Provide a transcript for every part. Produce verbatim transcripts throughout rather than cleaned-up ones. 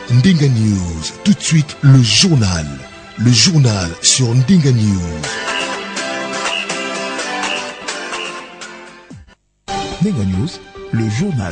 Ndinga News. Tout de suite, le journal. Le journal sur Ndinga News. Ndinga News, le journal.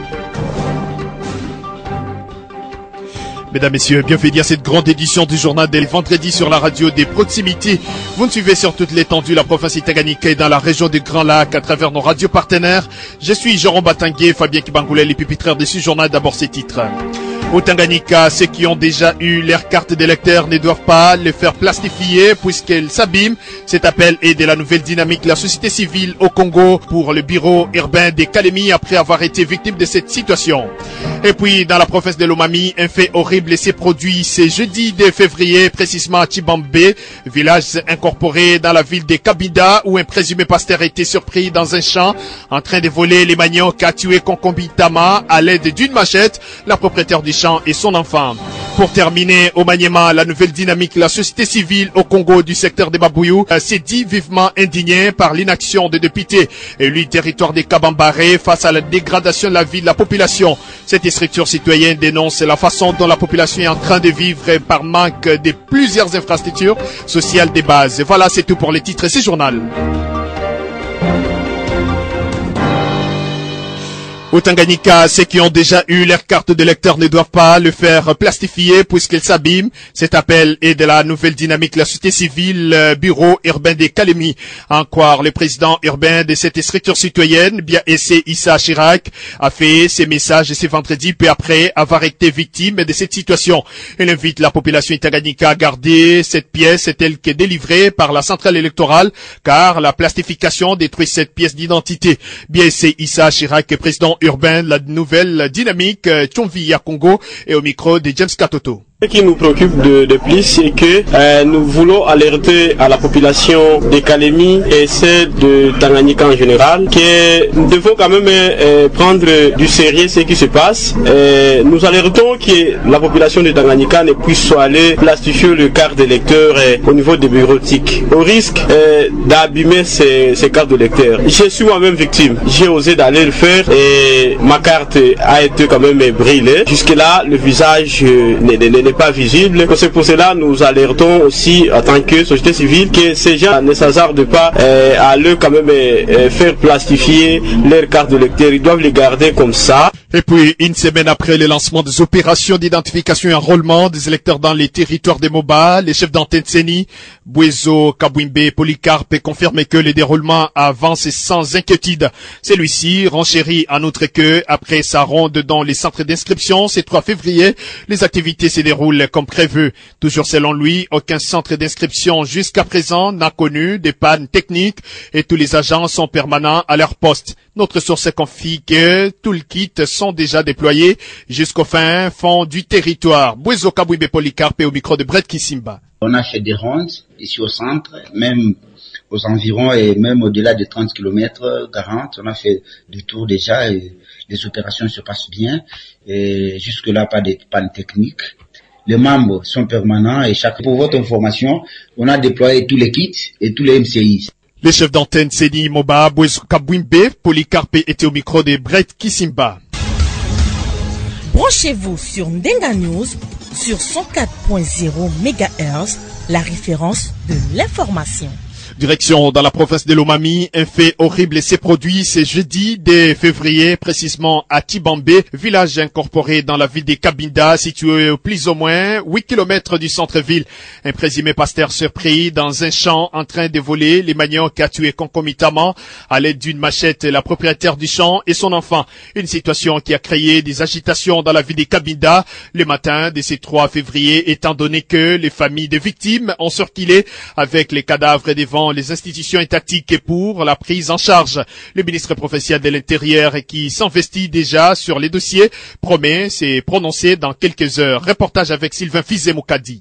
Mesdames, Messieurs, bienvenue à cette grande édition du journal dès le vendredi sur la radio des proximités. Vous nous suivez sur toute l'étendue de la province Tanganyika et dans la région du Grand Lac à travers nos radios partenaires. Je suis Jérôme Batangué, Fabien Kibangoulé, les pupitraires de ce journal. D'abord ces titres. Au Tanganyika, ceux qui ont déjà eu leur carte d'électeur ne doivent pas les faire plastifier puisqu'elles s'abîment. Cet appel est de la nouvelle dynamique de la société civile au Congo pour le bureau urbain des Kalemi après avoir été victime de cette situation. Et puis, dans la province de Lomami, un fait horrible s'est produit ce jeudi deux février, précisément à Tibambé, village incorporé dans la ville de Kabinda, où un présumé pasteur a été surpris dans un champ en train de voler les maniocs, a tué concomitamment à l'aide d'une machette la propriétaire du champ et son enfant. Pour terminer, au Maniema, la nouvelle dynamique, la société civile au Congo du secteur des Babouyou s'est dit vivement indignée par l'inaction de députés élus territoire des Kabambaré face à la dégradation de la vie de la population. Cette structure citoyenne dénonce la façon dont la population est en train de vivre par manque de plusieurs infrastructures sociales de base. Et voilà, c'est tout pour les titres et ce journal. Au Tanganyika, ceux qui ont déjà eu leur carte de lecteur ne doivent pas le faire plastifier puisqu'elles s'abîment. Cet appel est de la nouvelle dynamique de la société civile, euh, bureau urbain des Kalemi. En croire le président urbain de cette structure citoyenne, bien essayé Issa Chirac, a fait ses messages ce vendredi peu après avoir été victime de cette situation. Il invite la population Tanganyika à garder cette pièce telle que délivrée par la centrale électorale car la plastification détruit cette pièce d'identité. Bien essayé Issa Chirac, président urbain, la nouvelle dynamique Tchonvi à Congo et au micro de James Katoto. Ce qui nous préoccupe de, de plus, c'est que euh, nous voulons alerter à la population de Kalemi et celle de Tanganyika en général que nous devons quand même euh, prendre du sérieux ce qui se passe. Euh, nous alertons que la population de Tanganyika ne puisse pas aller plastifier le carte d'électeur euh, au niveau des bureautiques, au risque euh, d'abîmer ces, ces cartes d'électeur. Je suis moi-même victime. J'ai osé d'aller le faire et ma carte a été quand même brûlée. Jusque-là, le visage euh, n'est n'est pas visible. C'est pour cela nous alertons aussi en tant que société civile que ces gens ne s'hasardent pas euh, à leur quand même euh, faire plastifier leur carte de lecteur. Ils doivent les garder comme ça. Et puis, une semaine après le lancement des opérations d'identification et enrôlement des électeurs dans les territoires des Moba, les chefs d'antenne Seni, Bouezo, Kabwimbe, Polycarpe confirment que le déroulement avance sans inquiétude. Celui-ci renchérit en outre que, après sa ronde dans les centres d'inscription, ce trois février, les activités se déroulent comme prévu. Toujours selon lui, aucun centre d'inscription jusqu'à présent n'a connu des pannes techniques et tous les agents sont permanents à leur poste. Notre source confie que tout le kit sont déjà déployés jusqu'au fin fond du territoire. Bouezo Kabwimbe Polycarpe au micro de Brett Kisimba. On a fait des rondes ici au centre, même aux environs et même au-delà de trente kilomètres, quarante. On a fait du tour déjà et les opérations se passent bien. Et jusque-là, pas de panne technique. Les membres sont permanents et chaque, pour votre information, on a déployé tous les kits et tous les M C I. Les chefs d'antenne Seni Moba, Bouezo Kabwimbe, Polycarpe étaient au micro de Brett Kisimba. Branchez-vous sur Ndinga News sur cent quatre point zéro mégahertz, la référence de l'information. Direction dans la province de Lomami, un fait horrible s'est produit ce jeudi deux février, précisément à Tibambé, village incorporé dans la ville de Kabinda, situé au plus ou moins huit kilomètres du centre-ville. Un présumé pasteur surpris dans un champ en train de voler les maniocs a tué concomitamment à l'aide d'une machette la propriétaire du champ et son enfant. Une situation qui a créé des agitations dans la ville de Kabinda le matin de ce trois février, étant donné que les familles des victimes ont circulé avec les cadavres devant les institutions étatiques pour la prise en charge. Le ministre provincial de l'Intérieur qui s'investit déjà sur les dossiers promet s'est prononcé dans quelques heures. Reportage avec Sylvain Fizé-Moukadi.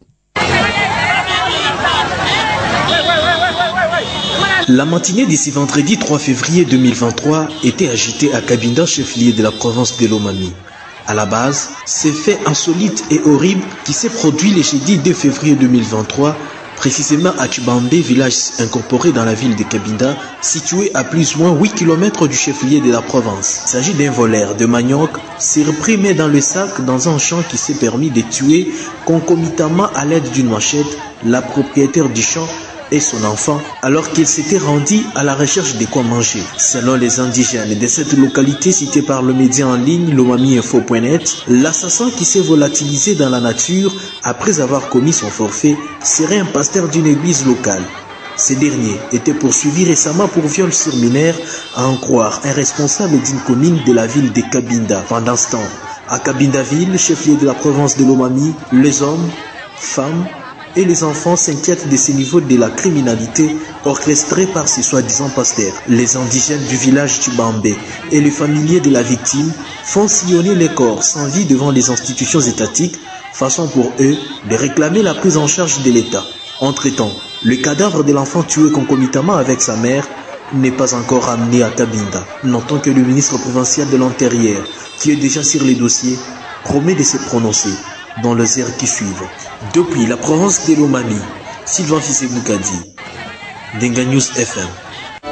La matinée d'ici vendredi trois février deux mille vingt-trois était agitée à Kabinda, chef-lieu de la province de Lomami. À la base, c'est fait insolite et horrible qui s'est produit le jeudi deux février deux mille vingt-trois précisément à Tubambe, village incorporé dans la ville de Cabinda, situé à plus ou moins huit kilomètres du chef-lieu de la province. Il s'agit d'un voleur de manioc, surpris mais dans le sac dans un champ qui s'est permis de tuer concomitamment à l'aide d'une machette la propriétaire du champ et son enfant, alors qu'il s'était rendu à la recherche de quoi manger. Selon les indigènes de cette localité citée par le média en ligne lomami info point net, l'assassin qui s'est volatilisé dans la nature après avoir commis son forfait serait un pasteur d'une église locale. Ce dernier était poursuivi récemment pour viol sur mineur, à en croire un responsable d'une commune de la ville de Cabinda. Pendant ce temps, à Cabinda-ville, chef-lieu de la province de Lomami, les hommes, femmes et les enfants s'inquiètent de ces niveaux de la criminalité orchestrée par ces soi-disant pasteurs. Les indigènes du village Tubambe et les familiers de la victime font sillonner les corps sans vie devant les institutions étatiques, façon pour eux de réclamer la prise en charge de l'État. Entre-temps, le cadavre de l'enfant tué concomitamment avec sa mère n'est pas encore amené à Cabinda. Notons que le ministre provincial de l'Intérieur, qui est déjà sur les dossiers, promet de se prononcer dans les heures qui suivent. Depuis la province de Lomami, Sylvain Fissé-Boukadi, Ndenga News F M.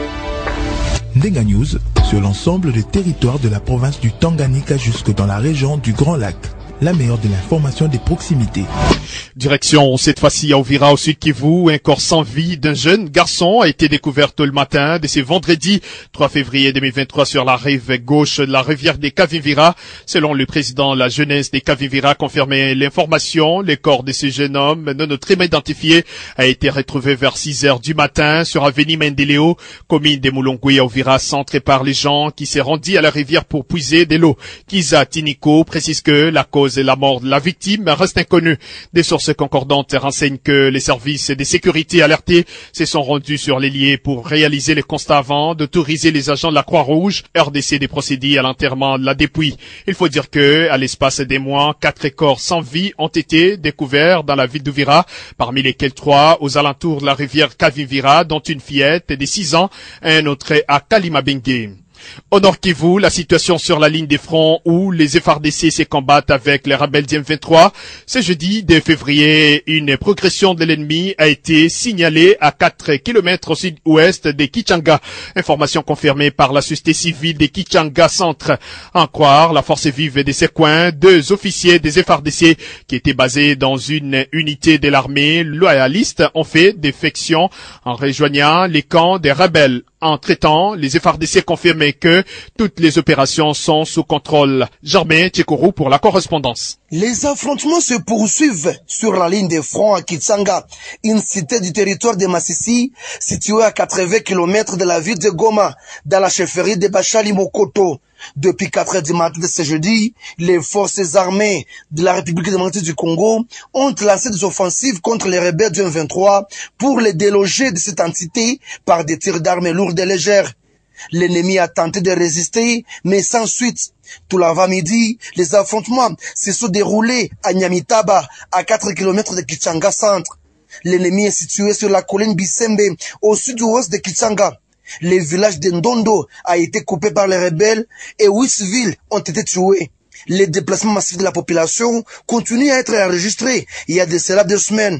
Ndenga News sur l'ensemble des territoires de la province du Tanganyika jusque dans la région du Grand Lac. La meilleure de l'information des proximités. Direction cette fois-ci à Uvira au sud Kivu, un corps sans vie d'un jeune garçon a été découvert tôt le matin de ce vendredi trois février deux mille vingt-trois sur la rive gauche de la rivière des Kavivira. Selon le président de la jeunesse des Kavivira, confirmé l'information, le corps de ce jeune homme non autrement identifié a été retrouvé vers six heures du matin sur avenue Mendeleo, commune de Moulongwe à Uvira, centré par les gens qui s'est rendu à la rivière pour puiser de l'eau. Kiza Tiniko précise que la cause et la mort de la victime reste inconnue. Des sources concordantes renseignent que les services de sécurité alertés se sont rendus sur les lieux pour réaliser les constats avant d'autoriser les agents de la Croix-Rouge R D C de procéder à l'enterrement de la dépouille. Il faut dire que, à l'espace des mois, quatre corps sans vie ont été découverts dans la ville d'Uvira, parmi lesquels trois aux alentours de la rivière Kavivira, dont une fillette de six ans, un autre à Kalimabengue. Au Nord Kivu, la situation sur la ligne des fronts où les F A R D C se combattent avec les rebelles du M vingt-trois. Ce jeudi deux février, une progression de l'ennemi a été signalée à quatre kilomètres au sud-ouest de Kichanga. Information confirmée par la société civile de Kichanga Centre. En croire la force vive de ces coins, deux officiers des F A R D C qui étaient basés dans une unité de l'armée loyaliste ont fait défection en rejoignant les camps des rebelles. Entre-temps, les F A R D C confirmaient que toutes les opérations sont sous contrôle. Germain Tchekourou pour la correspondance. Les affrontements se poursuivent sur la ligne de front à Kitsanga, une cité du territoire de Massissi, située à quatre-vingts kilomètres de la ville de Goma, dans la chefferie de Bachali Mokoto. Depuis quatre heures du matin de ce jeudi, les forces armées de la République démocratique du Congo ont lancé des offensives contre les rebelles du M vingt-trois pour les déloger de cette entité par des tirs d'armes lourdes et légères. L'ennemi a tenté de résister, mais sans suite. Tout l'avant-midi, les affrontements se sont déroulés à Nyamitaba, à quatre kilomètres de Kichanga Centre. L'ennemi est situé sur la colline Bisembe, au sud-ouest de Kichanga. Le village de Ndondo a été coupé par les rebelles et huit civils ont été tués. Les déplacements massifs de la population continuent à être enregistrés il y a de cela deux semaines.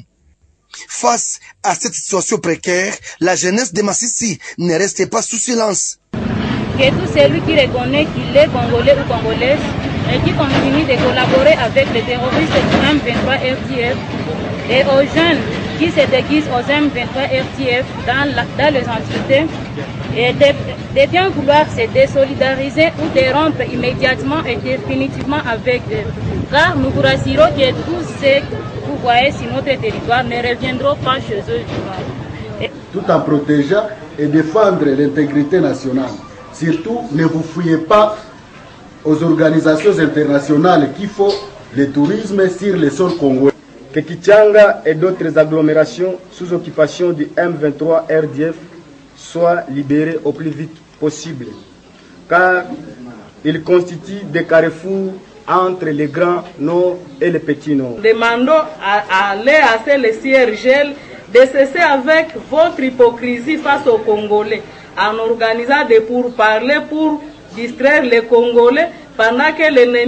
Face à cette situation précaire, la jeunesse de Massissi ne reste pas sous silence. Que tout celui qui reconnaît qu'il est congolais ou congolaise et qui continue de collaborer avec les terroristes du M vingt-trois R D F et aux jeunes qui se déguisent aux M vingt-trois R D F dans, la, dans les entités et de, de bien vouloir se désolidariser ou de rompre immédiatement et définitivement avec eux. Car nous vous rassurons que tous ceux que vous voyez sur notre territoire ne reviendront pas chez eux. Et... tout en protégeant et défendre l'intégrité nationale. Surtout, ne vous fouillez pas aux organisations internationales qui font le tourisme sur le sol congolais. Que Kichanga et d'autres agglomérations sous occupation du M vingt-trois R D F soient libérées au plus vite possible, car ils constituent des carrefours entre les grands nord et les petits nord. Demandons à, à l'E A C, le C I R G L, de cesser avec votre hypocrisie face aux Congolais, en organisant des pourparlers pour distraire les Congolais pendant que l'ennemi...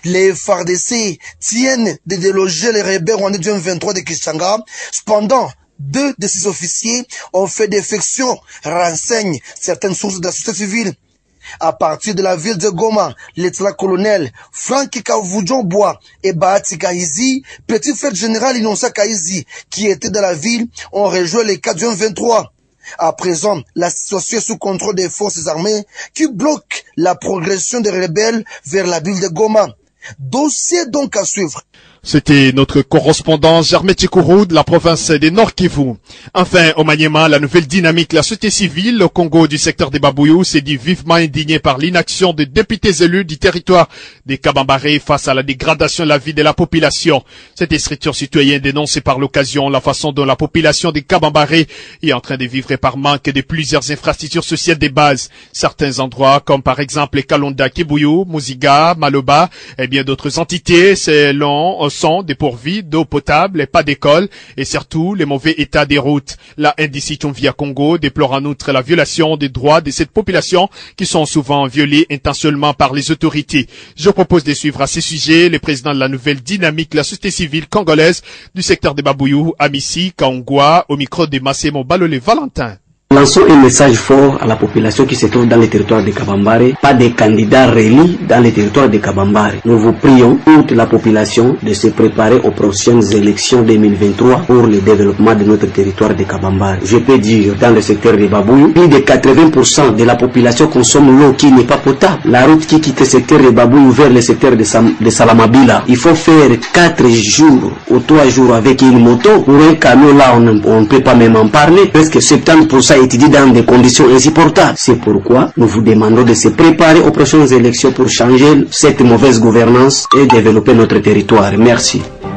Les F A R D C tiennent de déloger les rebelles rwandais du M vingt-trois de Kisanga. Cependant, deux de ces officiers ont fait défection, renseignent certaines sources de la société civile. À partir de la ville de Goma, lieutenant-colonel Frank Kavudjon-Bois et Bahati Kahizi, petit frère général Innocent Kahizi, qui était dans la ville, ont rejoint les cas du M vingt-trois. À présent, la situation est sous contrôle des forces armées qui bloquent la progression des rebelles vers la ville de Goma. Dossier donc à suivre. C'était notre correspondant Germain Tchikourou de la province des Nord Kivu. Enfin, au Maniema, la nouvelle dynamique, la société civile au Congo du secteur des Babouyou s'est dit vivement indignée par l'inaction des députés élus du territoire des Kabambare face à la dégradation de la vie de la population. Cette écriture citoyenne dénonçait par l'occasion la façon dont la population des Kabambare est en train de vivre par manque de plusieurs infrastructures sociales de base. Certains endroits, comme par exemple les Kalonda, Kibuyu, Muziga, Maloba et bien d'autres entités, selon sont dépourvus d'eau potable et pas d'école et surtout les mauvais états des routes. La Indicition via Congo déplore en outre la violation des droits de cette population qui sont souvent violés intentionnellement par les autorités. Je propose de suivre à ces sujets le président de la nouvelle dynamique, la société civile congolaise du secteur des Babouyou, Amissi Kaongwa, au micro de Massimo Balolé Valentin. Lançons un message fort à la population qui se trouve dans le territoire de Kabambare, pas des candidats réélus dans le territoire de Kabambare. Nous vous prions, toute la population, de se préparer aux prochaines élections deux mille vingt-trois pour le développement de notre territoire de Kabambare. Je peux dire, dans le secteur de Babouyou, plus de quatre-vingts pour cent de la population consomme l'eau qui n'est pas potable. La route qui quitte le secteur de Babouyou vers le secteur de, Sam de Salamabila, il faut faire quatre jours ou trois jours avec une moto. Pour un camion là, on ne peut pas même en parler. Presque soixante-dix pour cent étudié dans des conditions insupportables. C'est pourquoi nous vous demandons de se préparer aux prochaines élections pour changer cette mauvaise gouvernance et développer notre territoire. Merci.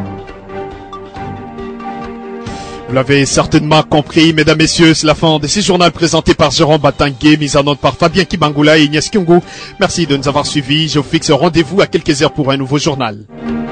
Vous l'avez certainement compris, mesdames, messieurs, c'est la fin de ce journal présenté par Jérôme Batangué, mis en note par Fabien Kibangula et Ignace Kyungu. Merci de nous avoir suivis. Je vous fixe rendez-vous à quelques heures pour un nouveau journal.